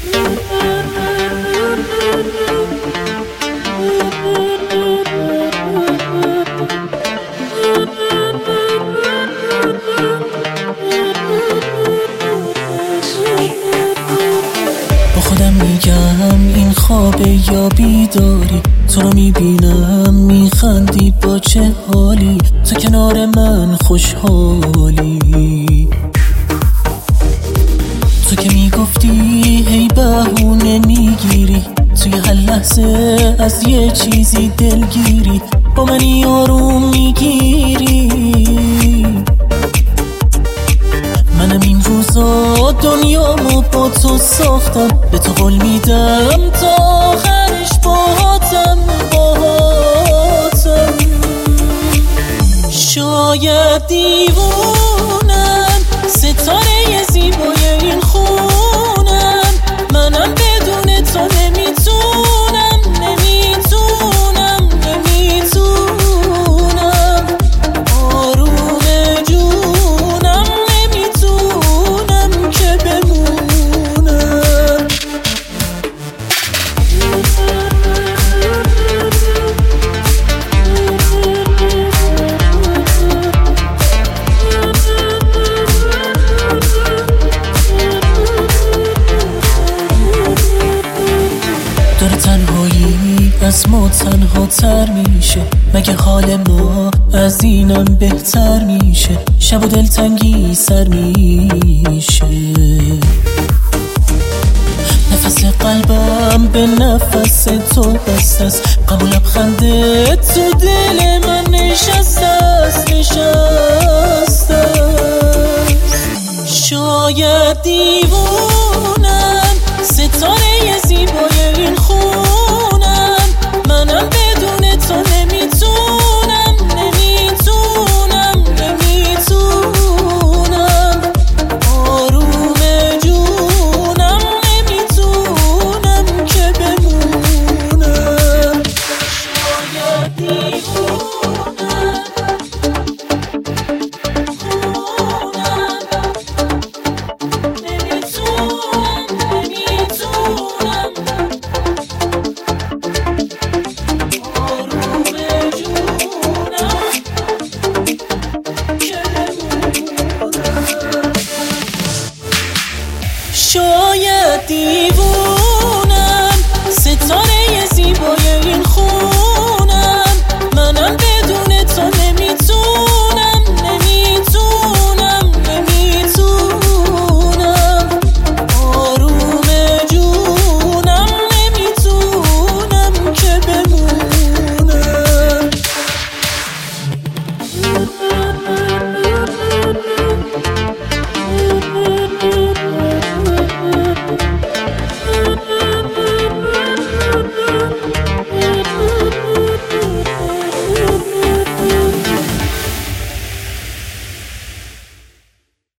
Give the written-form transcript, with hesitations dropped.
خودم میگم این خوابه یا بیداری، تو رو میبینم میخندی با چه حالی، تو کنار من خوشحالی. تو که میگفتی هی بهونه میگیری، توی هر لحظه از یه چیزی دلگیری، با منی آروم میگیری. منم این روزا دنیامو با تو ساختم، به تو قول میدم تا آخرش باهاتم. شاید دیوونم، ستاره زیبای این خونم، منم بدون تو نمیتونم آروم جونم، نمیتونم که بمونم. داره تنهایی از ما تنها تر میشه، مگه حال ما از اینم بهتر میشه؟ شب و دلتنگی سر میشه، نفس قلبم به نفس تو بسته است، غم و لبخنده تو دل من نشسته است. شاید دیوونم، ستاره زیبای این خونم، منم بدون تو نمیتونم آروم جونم، نمیتونم که بمونم. شاید دیوونم، شاید دیوونه